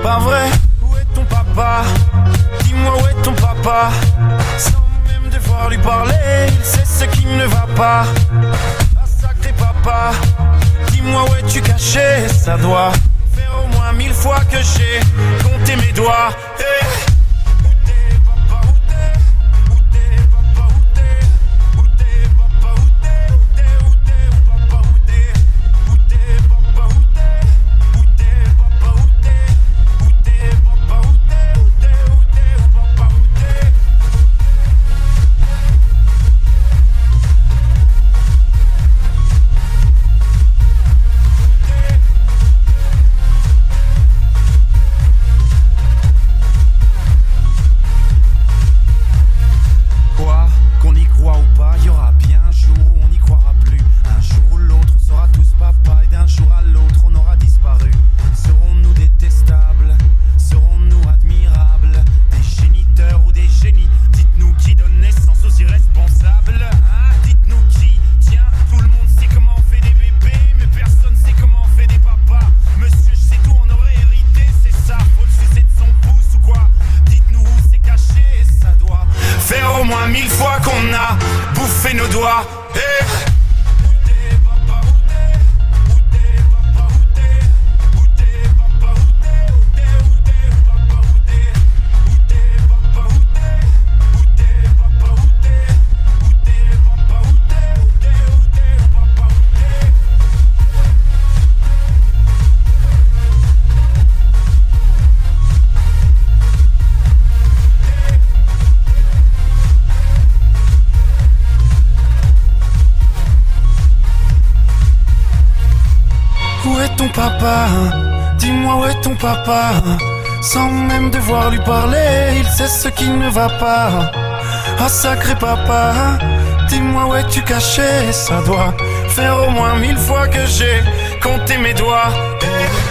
pas vrai. Où est ton papa? Dis-moi où est ton papa? Sans même devoir lui parler, il sait ce qui ne va pas. Ah sacré papa, dis-moi où es-tu caché? Ça doit faire au moins 1000 fois que j'ai compté mes doigts. Hey. Papa, dis-moi où est ton papa? Sans même devoir lui parler, il sait ce qui ne va pas. Ah sacré papa, dis-moi où es-tu caché? Ça doit faire au moins 1000 fois que j'ai compté mes doigts. Hey.